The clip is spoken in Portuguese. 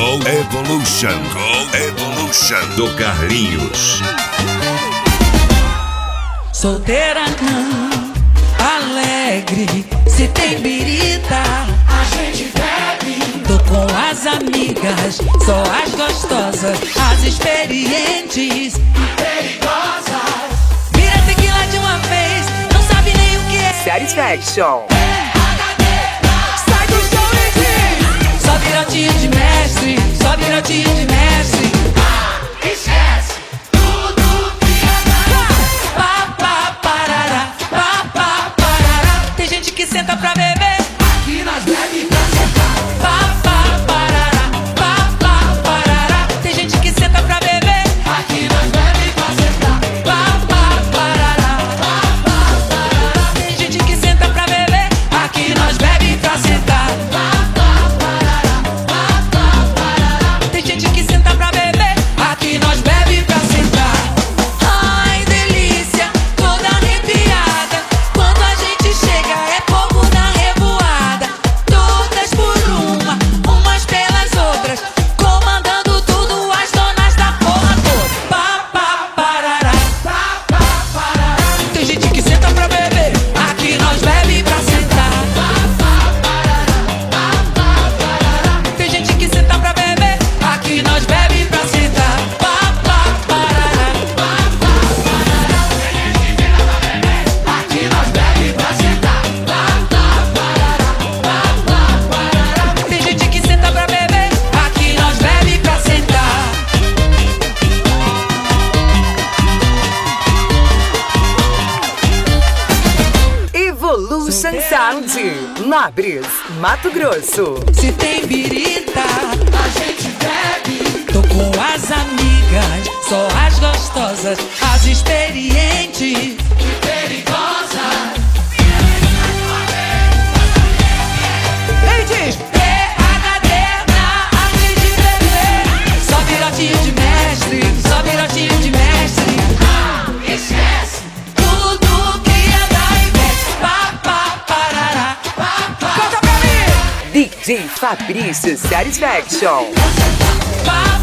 Go Evolution do Carlinhos. Solteira não, alegre, se tem birita, a gente bebe. tô com as amigas, só as gostosas, as experientes E perigosas. Vira tequila de uma vez, não sabe nem o que é Satisfaction. Sai do chão e diz: só virotinho de mestre, só virotinho de mestre. Esquece tudo que é Pá, pá, parará, pá, pá, parará. Tem gente que senta pra beber, aqui nós bebe pra sentar. pá, pá, parará, pá, pá, parará. Tem gente que senta pra beber, Aqui nós bebe pra sentar. pá, pá, parará, pá, pá, parará. Tem gente que senta pra beber, aqui nós bebe pra sentar. Tem gente que senta pra beber, aqui nós bebe pra sentar. Ai, delícia, toda arrepiada. Quando a gente chega é fogo na revoada. Todas por uma, umas pelas outras, comandando tudo, as donas da porra toda. Pá, pá, parará, Pá, pá, parará. tem gente que senta pra beber, aqui nós bebe pra sentar. Tem gente que senta pra beber, aqui nós bebe pra sentar. Pá, pá, parará. Aqui nós bebe pra sentar. Tem gente que senta pra beber, aqui nós bebe pra sentar. Evolution Sound. Nobres, Mato Grosso. Se tem birita, A gente bebe. tô com as amigas, só as gostosas, as experientes. E perigosas. Ele diz: PhD na arte de beber. Só virotinho de mestre, só virotinho de mestre. Esquece Tudo que é da Ivete. Pá, pá, parará. Canta pra mim. DJ Fabrício Satisfaction. Pá,